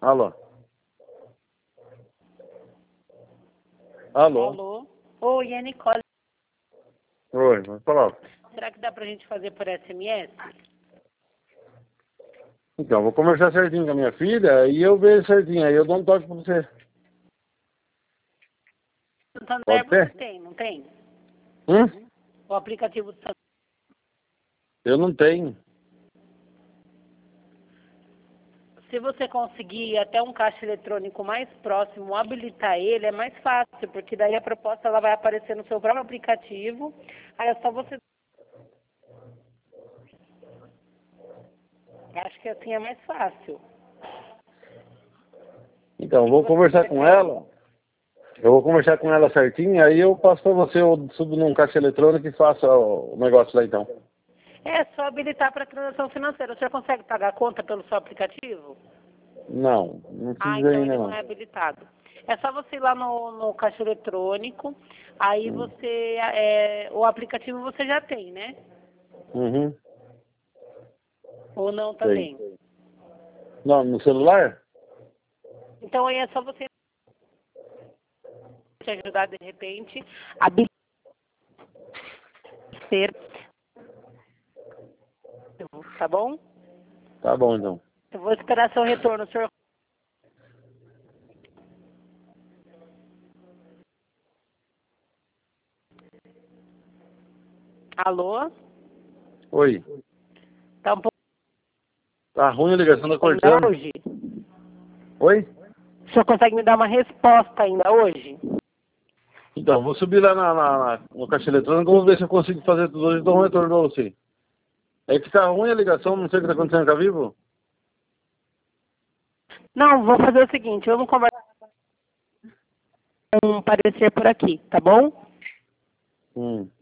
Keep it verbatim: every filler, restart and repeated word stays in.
Alô? Alô? Alô? Oi, é a Nicole. Oi, vai falar. Será que dá pra gente fazer por S M S? Então, vou conversar certinho com a minha filha e eu vejo certinho. Aí eu dou um toque pra você. Santander Pode você ser? tem, não tem? Hum? O aplicativo do Santander. Eu não tenho. Se você conseguir ir até um caixa eletrônico mais próximo, habilitar ele, é mais fácil, porque daí a proposta ela vai aparecer no seu próprio aplicativo. Aí é só você... Acho que assim é mais fácil. Então, O eu que que vou você conversar com prefere? ela. Eu vou conversar com ela certinho, aí eu passo pra você, eu subo num caixa eletrônico e faço o negócio lá então. É só habilitar para transação financeira. O senhor consegue pagar a conta pelo seu aplicativo? Não, não Ah, fiz então ainda ele não não. é habilitado. É só você ir lá no, no caixa eletrônico, aí Hum. você, é, o aplicativo você já tem, né? Uhum, Ou não tem. também? Não, no celular? Então aí é só você te ajudar de repente a ser, tá bom? Tá bom então. Eu vou esperar seu retorno, senhor. Alô? Oi. Tá um pouco Tá ruim a ligação, tá ainda cortando. hoje? Oi? O senhor consegue me dar uma resposta ainda hoje? Então, vou subir lá na, na, na- no caixa eletrônico, vou ver se eu consigo fazer tudo hoje e dou um retorno pra você. É que tá ruim a ligação, não sei o que tá acontecendo com a Vivo. Não, vou fazer o seguinte, vamos conversar um parecer por aqui, tá bom? Hum.